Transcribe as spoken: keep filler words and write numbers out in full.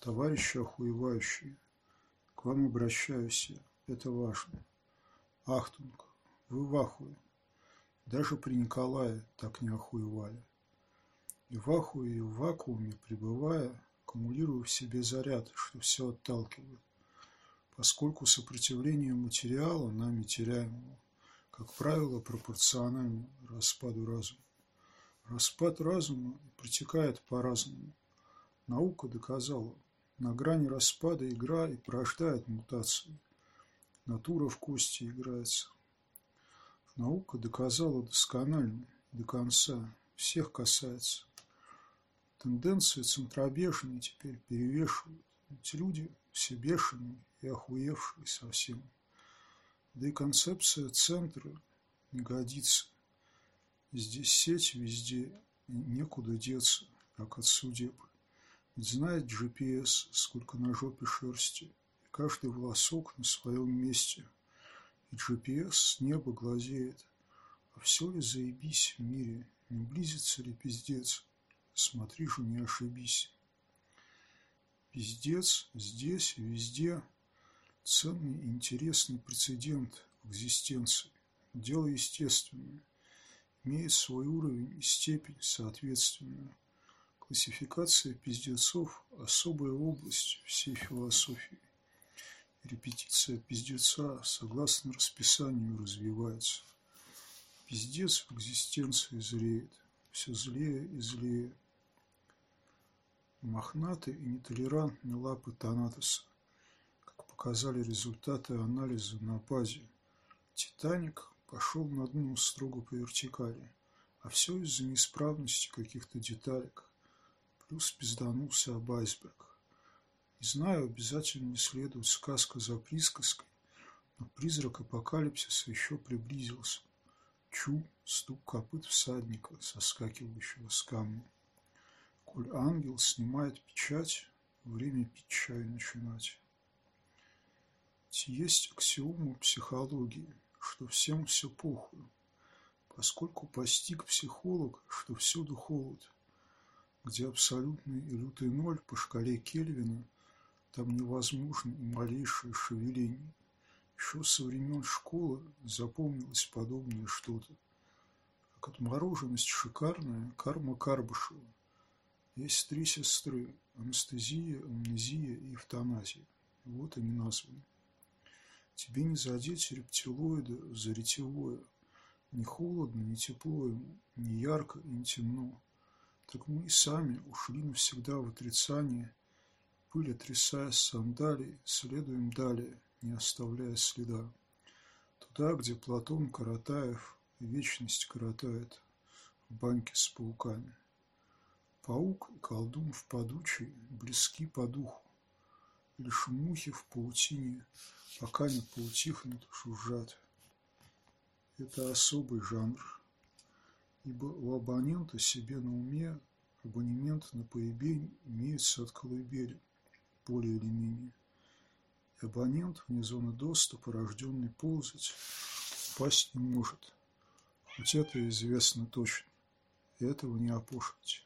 Товарищи охуевающие, к вам обращаюсь я, это важно. Ахтунг, вы в ахуе. Даже при Николае так не охуевали. И в ахуе, и в вакууме пребывая, аккумулирую в себе заряд, что все отталкивает. Поскольку сопротивление материала, нами теряемого, как правило, пропорционально распаду разума. Распад разума протекает по-разному. Наука доказала, на грани распада игра и порождает мутации. Натура в кости играется. Наука доказала досконально, до конца, всех касается. Тенденции центробежные теперь перевешивают. Эти люди все бешеные и охуевшие совсем. Да и концепция центра не годится. Здесь сеть везде, и некуда деться, как от судеб. Ведь знает джи пи эс, сколько на жопе шерсти, и каждый волосок на своем месте. И джи пи эс с неба глазеет. А все ли заебись в мире, не близится ли пиздец? Смотри же, не ошибись. Пиздец здесь и везде ценный и интересный прецедент экзистенции. Дело естественное. Имеет свой уровень и степень соответственную. Классификация пиздецов – особая область всей философии. Репетиция пиздеца согласно расписанию развивается. Пиздец в экзистенции зреет, все злее и злее. Мохнатые и нетолерантные лапы Танатоса, как показали результаты анализа на базе. Титаник пошел на дно строго по вертикали, а все из-за неисправности каких-то деталек. Плюс пизданулся об айсберг. Не знаю, обязательно не следует сказка за присказкой, но призрак апокалипсиса еще приблизился. Чу, стук копыт всадника, соскакивающего с камня. Коль ангел снимает печать, время пить чай начинать. Есть аксиома психологии, что всем все похуй, поскольку постиг психолог, что всюду холод, где абсолютный и лютый ноль по шкале Кельвина, там невозможно и малейшее шевеление. Еще со времен школы запомнилось подобное что-то. Как отмороженность шикарная, карма Карбышева. Есть три сестры – анестезия, амнезия и эвтаназия. Вот они названы. Тебе не задеть рептилоида за ретевое. Не холодно, не тепло ему, не ярко и не темно. Так мы и сами ушли навсегда в отрицание, пыль отрясая с сандалий, следуем далее, не оставляя следа. Туда, где Платон Каратаев вечность коротает в банке с пауками. Паук и колдун в падучей близки по духу. Лишь мухи в паутине, пока не поутихнут, жужжат. Это особый жанр, ибо у абонента себе на уме абонемент на поебень имеется от колыбели, более или менее. И абонент вне зоны доступа, рожденный ползать, упасть не может. Хоть это известно точно, и этого не опошлить.